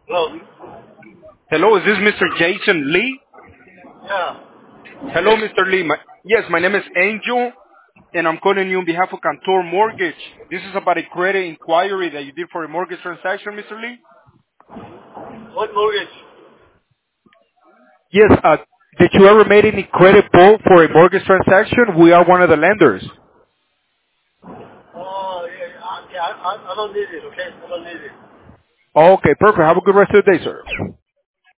Hello. Hello, is this Mr. Jason Lee? Yeah. Hello, Yes. Mr. Lee. Yes, my name is Angel, and I'm calling you on behalf of Cantor Mortgage. This is about a credit inquiry that you did for a mortgage transaction, Mr. Lee? What mortgage? Yes, did you ever made any credit pull for a mortgage transaction? We are one of the lenders. Oh, yeah. I don't need it. Okay. I don't need it. Okay, perfect. Have a good rest of the day, sir.